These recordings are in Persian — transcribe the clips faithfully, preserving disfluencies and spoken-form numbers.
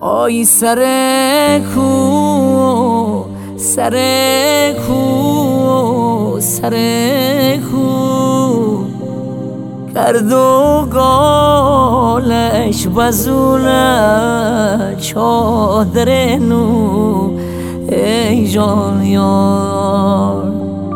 آی سر کو سر کو سر کو کرد و گالش بزونه چادر نو ای جان یار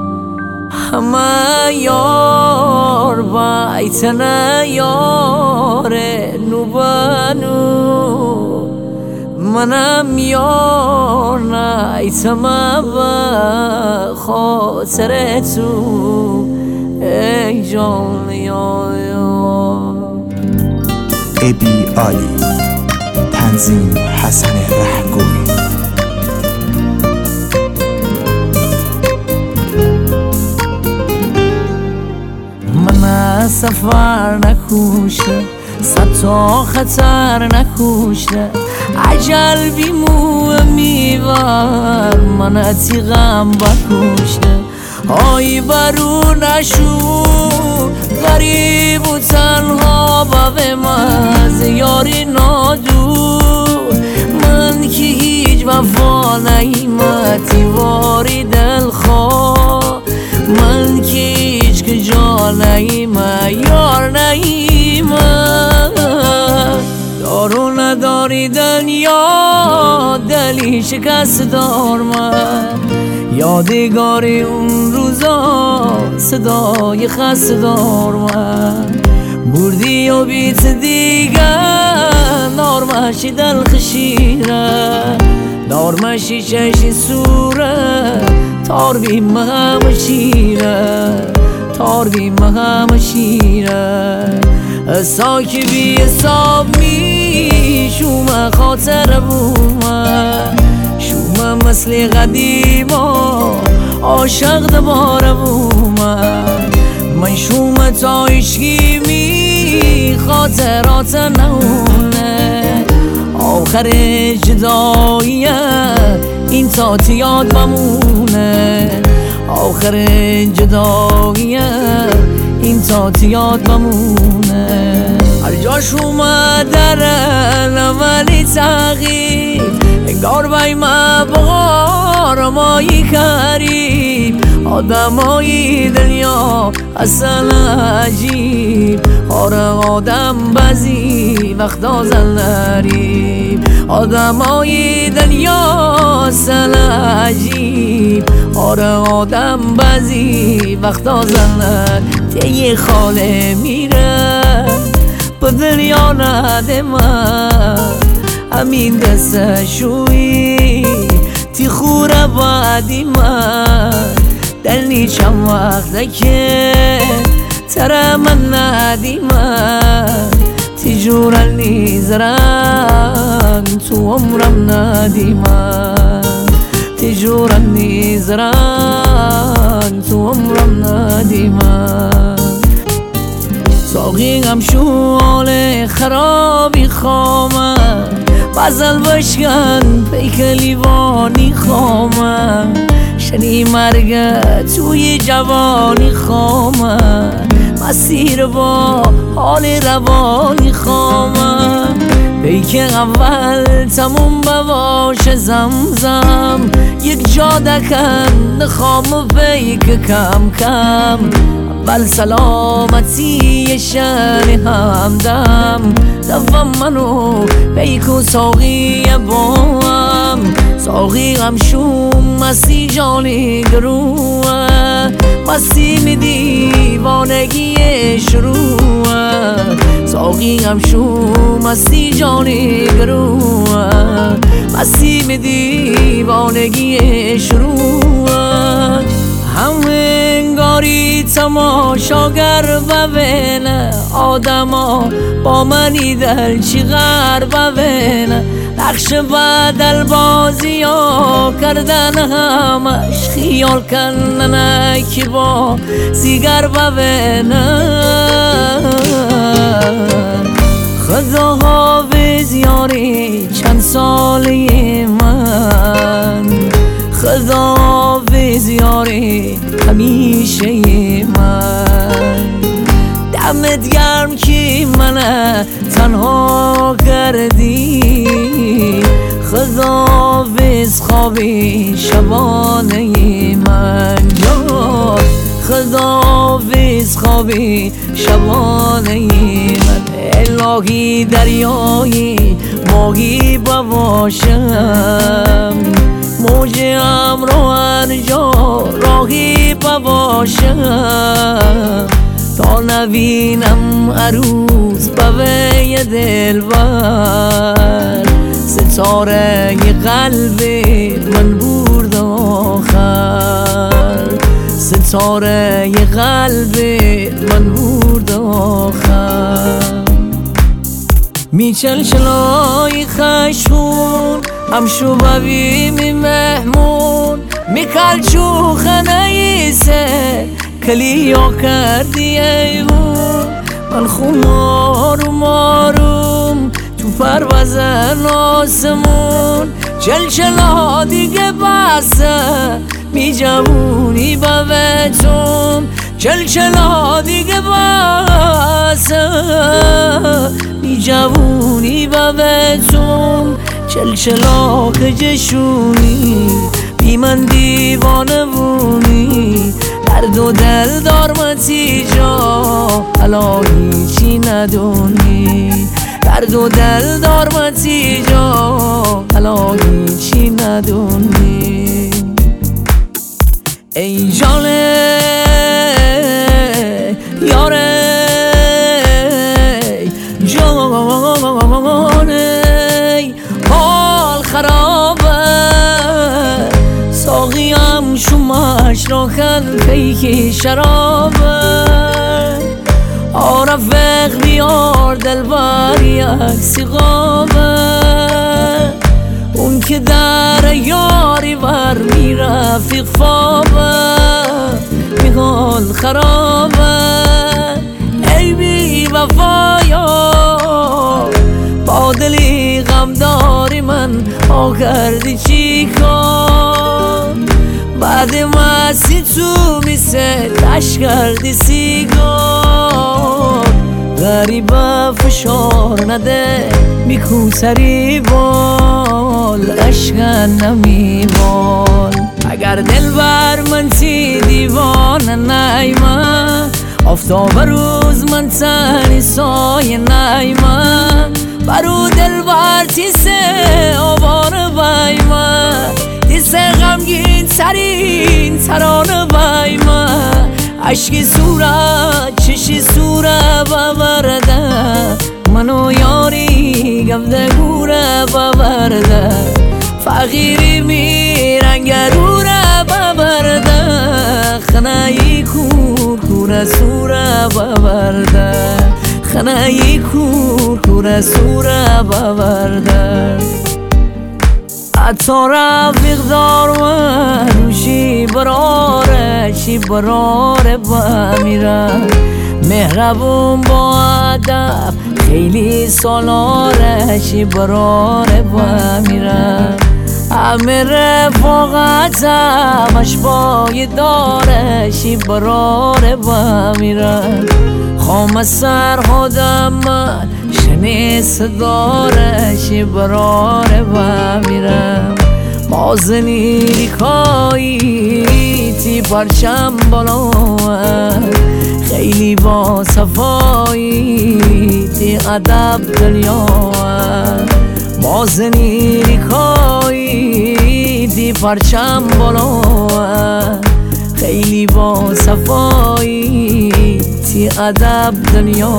همه یار بایتنه یار نو بنو منم یار نیتم به خاطر تو ای جان یار. ابی عالی، تنظیم حسن رهگوی. من سفر نکوشته صد تا خطر نکوشته عجل بیمو میور من تیغم بکوشته آی برو نشو غریب و تنها به مز یاری نادور من که هیچ وفا نیمت دیواری دلخواه من که هیچ که جا نیمه یار نیمه دارو نداری دنیا دلی شکست دار من یادگاری اون روزا صدای خست دار من بردی و بیت دیگر نارمشی دل خشیره نارمشی چشی سوره تار بیم همه شیره تار بیم همه شیره ساکی بی حساب می شومه خاطر بومه شومه مثل قدیما عاشق دباره بومه من شومه تا ایشگی می خاطرات نونه آخر جداییه این تاتی یاد بمونه آخر جداییه این تاتی یاد بمونه هر جاش اومدرن ولی تغییر انگار بای مبار مایی کریم آدمایی دنیا اصلا عجیب آره آدم بزی وقت آزل نریم آدمایی دنیا اصلا عجیب آره آدم بزی وقت آزل نریم تیه خاله میره به دنیا نده من همین دسته شوی تی خوره بعدی من دل نیچم وقته که تره من ندی من تی جورن نیزرن تو عمرم ندی من تی جورن نیزرن تو عمرم ندی من ساقی هم شوال خرابی خامه بزل بشکن پیک لیوانی خامه شنی مرگه توی جوانی خامه مسیر با حال روانی خامه پیک اول تموم بواش زمزم یک جا دکن خام پیک کم کم بل سلامتی شن همدم دوام منو پیکو ساقی بام ساقی هم شوم مستی جانی گروه مستی می دیوانگی شروع ساقی هم شوم مستی جانی گروه مستی می دیوانگی شروع همه انگاری تماشاگر ببینه آدما با منی دل چی غر ببینه نقش بدل بازی ها کردن همش خیال کندن که با سیگر ببینه خدا حافظ یاری چند سالی من خدا حافظ یاری همیشه من دمت گرم که من تنها کردی خداحافظ خوابی شبانه من جان خداحافظ خوابی شبانه من الهی دریایی ماهی بباشم موج امرو هر جا راهی بباشم تا نبینم عروس بوی دلبر ستاره ی قلب من برد آخر ستاره ی قلب من برد آخر میچل شلای خشمون همشو ببی می مهمون میکل چو خنه ایسه کلیا کردی ایمون من خمارم آروم تو پروازن آسمون چلچلا دیگه بسه می جوونی با بهتون چلچلا دیگه بسه می جوونی با بهتون چلچلا که جشونی بی من دیوانه بونی درد و دل دارمتی جا حالا هیچی ندونی درد و دل دارمتی جا حالا هیچی ندونی ای جانه یاره جانه حال خرابه ساقیم شماش را کن پیک شرابه آرفق بیار دلبر یک سیغابه اون که در یاری ور میرفیق فابه میگال خرابه ای بی وفایا با دلی غم داری من آ کردی چی کار بعد مسی تو میسه تش کردی سیگار غریبه فشار نده میکو سری بال اشکن نمیبال اگر دل بر من تی دیوانه نیمه آفتاب روز من تنی سایه نیمه برو دل بر تی سه آوانه بایمه تی سه غمگین ترین ترانه بایمه عشقی صورت چشی صورت ببرده منو یاری گفته گوره ببرده فقیری میرنگ روره ببرده خنایی کور کور سوره ببرده خنایی کور کور سوره ببرده حتی رفیق دار من شی براره شی براره بمیرم مهربون با ادب خیلی سالاره شی براره بمیرم همه رفاقتم اشبای داره شی براره بمیرم خام سرهادم من شنی صداره شی براره بمیرم بازنی ریکایی تی پرچم بالا خیلی با صفایی تی ادب دنیا بازنی ریکایی تی پرچم بالا خیلی با صفایی تی ادب دنیا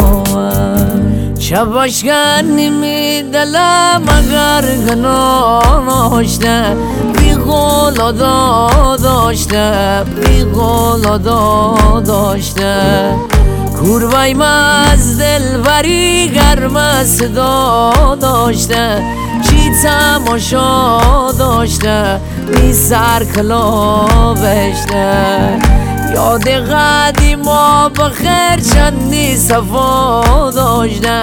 شباشگن نمی دلم اگر گناه داشته بی قول داشته بی قول داشته کوروایم از دلبری گرم صدا داشته چی تماشا داشته بی سر کلا بشته یاد قدیما بخیر چندی صفا داشته،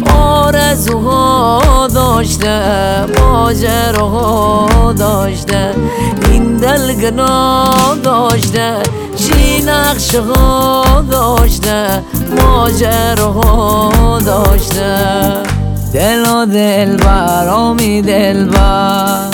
آرزوها داشته، ماجراها داشته، این دل گناه داشته، چی نقشه ها داشته، ماجراها داشته. دل و دلبر آمی دلبر،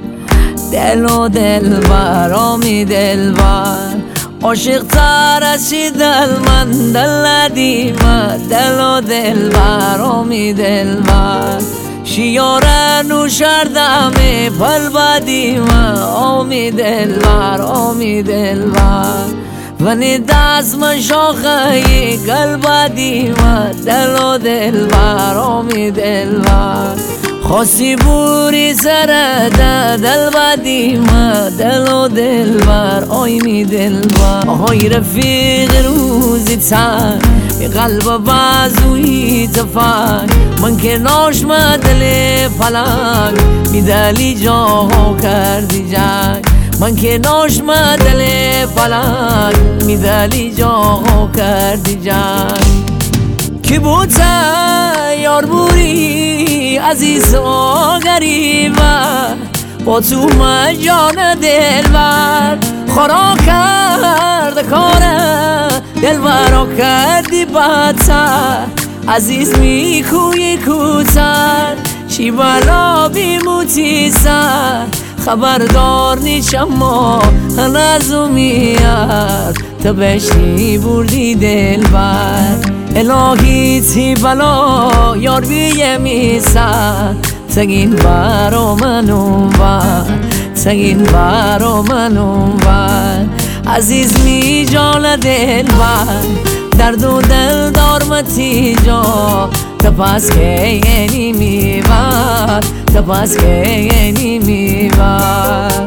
دل و دلبر آمی دلبر، عاشق تر از چی دل من دل ندیمه. دل و دلبر آمی دلبر، شیاره نوشردمه پل بدیمه. آمی دلبر آمی دلبر، ونی دست من شاخه قلب دیمه. دل و دلبر آمی دلبر، خواستی بوری سر ده دل بدیمه. دل و دلبر آمی دلبر، آهای رفیق روزی تن قلب بازوی تفنگ، من که ناشم دل پلنگ میدلی جاها کردی جنگ. من که ناشم دل پلنگ میدلی جاها کردی جنگ. کی بود یار بوری عزیز و غریبه، با تو من جان دلبر خورا کرد کاره. دلبرا کردی بدتر، عزیز میکوی کوتر، چی بلا بیموتی سر. خبردار نیچم ما نزو میار، تا بشنی بردی دلبر. الهی تی بلا یار بیه میسر، سگین برا من اونور، سگین برا من اونور. عزیز می جان دلبر، درد و دل دارمتی جا، تپس که یعنی میبر، تپس که یعنی میبر.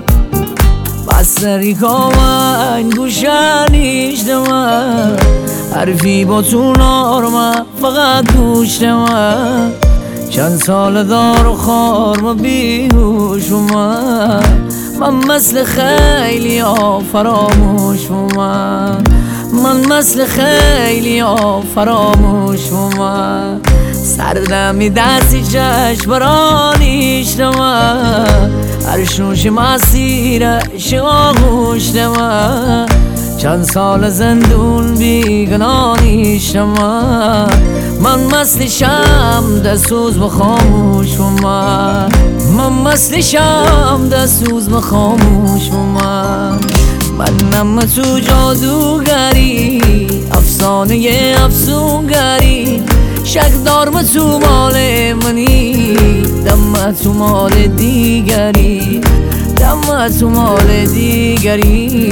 بستری کامن گوشنیش دمن، حرفی با تو نارمه فقط گوش دمن. چند سال دار و خار ما بیهوش اومد، من مثل خیلی ها فراموش اومد، من مثل خیلی ها فراموش اومد. سردمی دستی چشم برانیش دمن، هر شوش مسیرش آغوش دمن. چند سال زندون بیگنانیش دمن، من مثل شم دستوز بخاموش اومد، من مثل شم دستوز بخاموش اومد. منم تو جادوگری، افسانه افسونگری، شک دارم تو مال منی، دم تو مال دیگری، دم تو مال دیگری.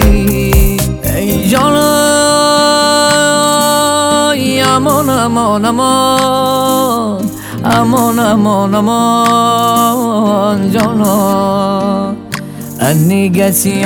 ای جانای امان امان امان، امان امان امان جانا. انیگتی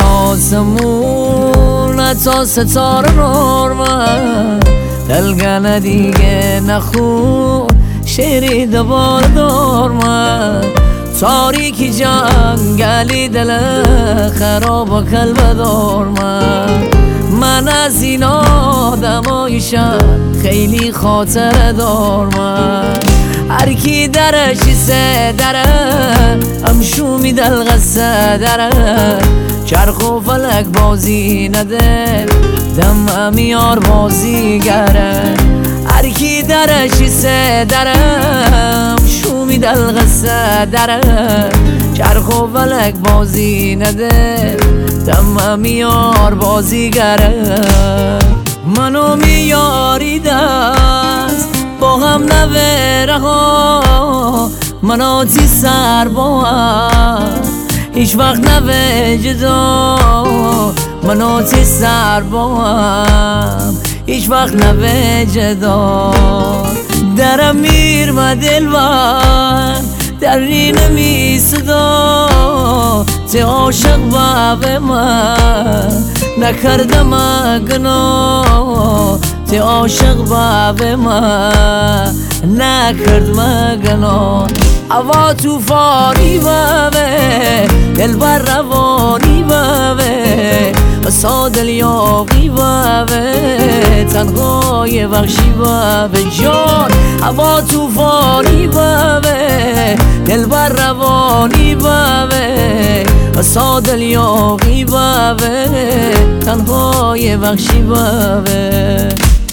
آسمون تا ستاره نورمن، دلگنه دیگه نخون شیری دوبار دارمن. تاریکی جنگلی دل خراب و کلب دارمن. من از این آدمایشم خیلی خاطر دارمن. هر کی درشی سه دره، همشو میدل غصه دره. چرخ و فلک بازی نده، دم امیار بازی گره. هر کی درشی سه دره، همشو میدل غصه دره. چرخ و فلک بازی نده، دم امیار بازی گره. منو میاری دست با هم نوره ها، مناتی سر با هم هیچ وقت نوه جدا. مناتی سر با هم هیچ وقت نوه جدا. درم میرم دلبر دری نمی صدا، تی عاشق باب من نکردم گناه. تی عاشق به من نکرد مگنان هوا توفانی بابه دل بر روانی بابه بسا دل یاقی بابه تنهای بخشی بابه جان هوا توفانی بابه دل بر روانی بابه بسا دل یاقی بابه تنهای بخشی بابه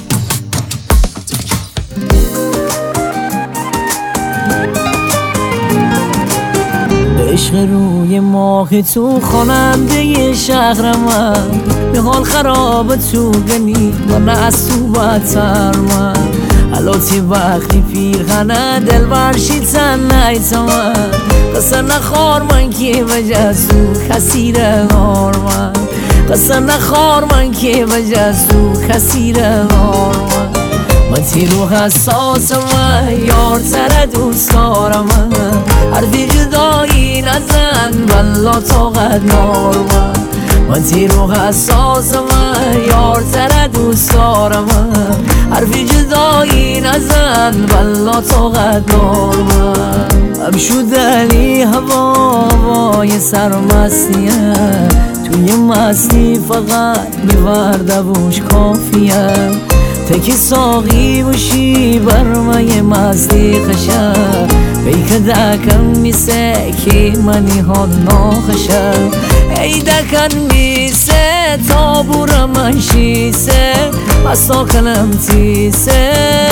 عشق روی ماه تو خواننده شهر من به حال خراب تو گنی من از تو بدتر من حالاتی وقتی پیرخانه دل برشی تن نیتا من قصه نخوار من که بجز تو کسی رهار من قصه نخوار من که بجز تو کسی رهار من من تی رو حساس من یار تر دوست دارم من حرفی جدایی نزن بلا طاقت نار من من تی رو حساس من یار تر دوست دارم من حرفی جدایی نزن بلا طاقت نار من ام شد علی هوا هوای سرمستیه توی مستی فقط بیورده بوش کافیه تکی ساقی باشی بر مای مزدی خشه بیک دکن میسه که منی ها ناخشه ای دکن میسه تابور من شیسه بسا کنم تیسه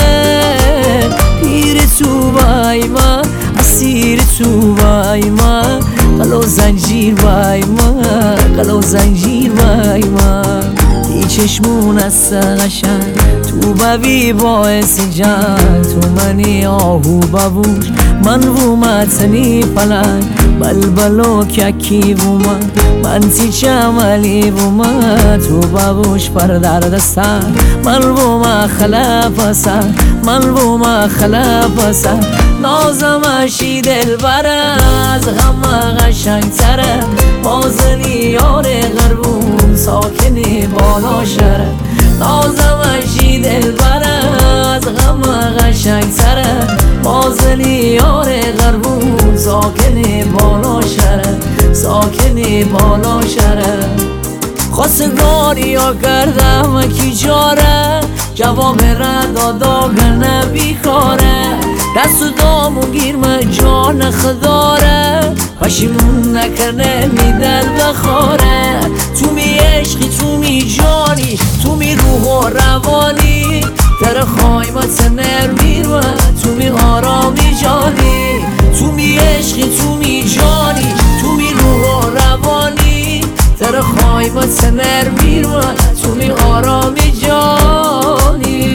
پیر تو بای من اسیر تو بای من قلو زنجیر بای من قلو زنجیر بای من ای چشمون است قشنگ تو ببی باعث جنگ تو منی آهو ببوش من و متنی پلنگ بلبلو ککی و من من تی چملی و من تو ببوش پر درد سر من و ما خلاف سر من و ما خلاف سر نازمشی دل بره از غم قشنگ تره بازنی یار غربون ساکنی بالا شره نازمشی دل بره از غم قشنگ تره بازنی یار غربون ساکنی بالا شره ساکنی بالا شره خواستگاری ها کردم کی جاره جواب رد داداغ بیکاره دست و دامو گیر من جان خداره پشیمون نکنه می دل بخوره تو می عشقی تو می جانی تو می روح و روانی در خایمت نرمی رو تو می آرامی جانی تو می عشقی تو می جانی تو می روح و روانی در خایمت نرمی رو تو می آرامی جانی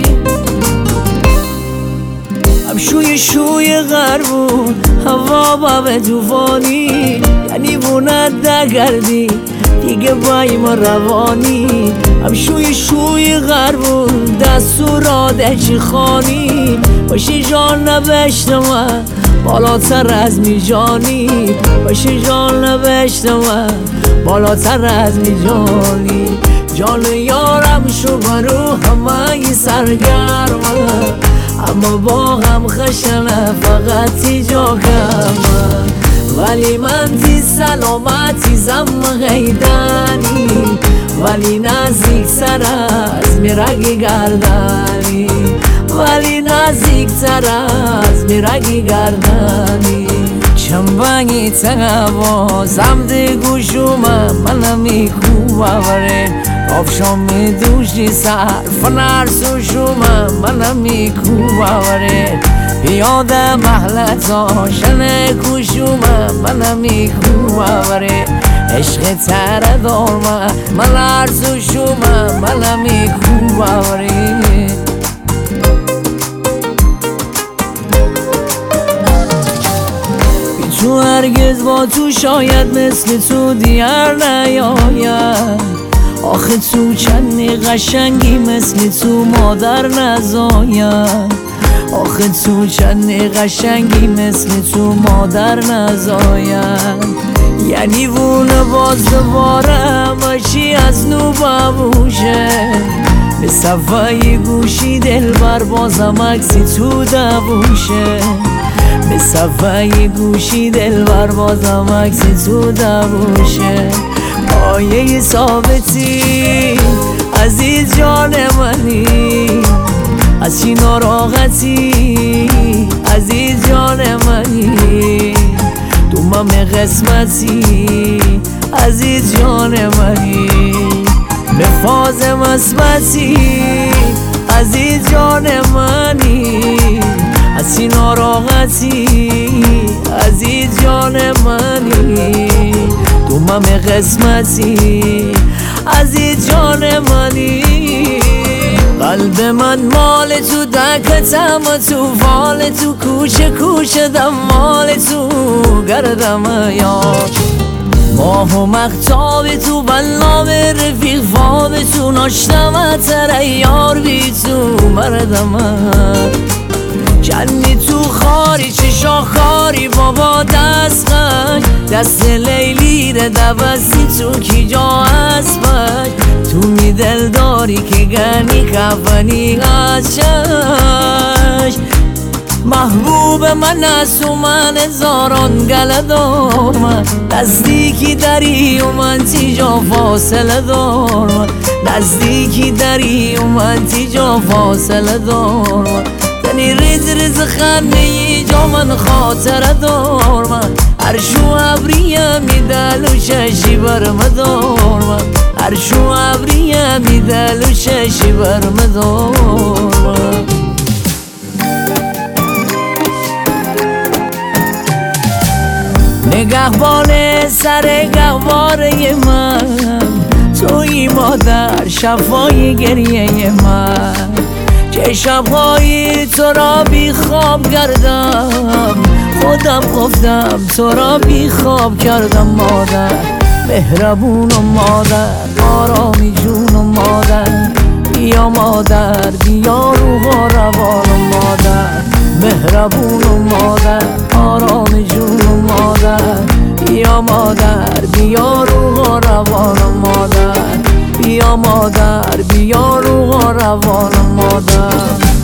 شوی شوی غربون هوا بابه توفانی یعنی بوند دگردی دیگه بای ما روانی هم شوی شوی غربون دستوراده چی خانی باشی جان نبشت من بالاتر از می جانی باشی جان نبشت من بالاتر از می جانی جان یارم شو برو همه سرگرمه اما با غم خشنه فقط تی جا کمه ولی من تی سلامتی زم غیدنی ولی نزدیک سر از میرگی گردنی ولی نزدیک سر از میرگی گردنی چنبنگی تنوا زمده گوشومه منم میکو ببره آفشام می دوشی سر فنرسو شومه منم میکو ببره بیاده محلتا شنه کوشومه منم میکو ببره عشق تره دارمه من ارزو شومه منم میکو ببره تو هرگز با تو شاید مثل تو دیگر نیاید آخه تو چندی قشنگی مثل تو مادر نزاید آخه تو چندی قشنگی مثل تو مادر نزاید یعنی وونه باز دوباره باشی از نو ببوشه به صفای گوشی دل بر بازم عکسی تو دووشه به صفای گوشی دل بر بازم عکسی تو دووشه پایه ثابتی عزیز جان منی از چی ناراحتی عزیز جان منی تو مم قسمتی عزیز جان منی به فاز مثبتی عزیز جان منی از چی ناراحتی عزیز جان منی تو مم قسمتی عزیز جان منی قلب من مال تو دکتم تو فال تو کوچه کوچه دمال تو گردم یار ماه و مختاب تو بلام رفیق فاب تو ناشتم تر یار بی تو مردم جنی تو خاری چشا خاری بابا دست خش دست لیلی ره دوستی تو کی جا اسبش تو می دل داری که گنی کفنی از چش محبوب من از تو من هزاران گله دار من نزدیکی داری و من تیجا فاصله دار من نزدیکی داری و من تیجا فاصله دار من تنی ریز ریز خنده ای جا من خاطره دار من عرشو عبریه می دل و ششی برمدار من عرشو عبریه می دل و ششی برمدار من نگهبان سر گهواره من توی مادر شفای گریه من که شبهایی تو را بی خواب کردم خودم گفتم تو را بی خواب کردم مادر مهربون و مادر آرامی جون و مادر بیا مادر بیا روح و روان و مادر مهربون و مادر آرامی جون و مادر بیا مادر بیا روح و روان و مادر بیا مادر بیا روح و روان و مادر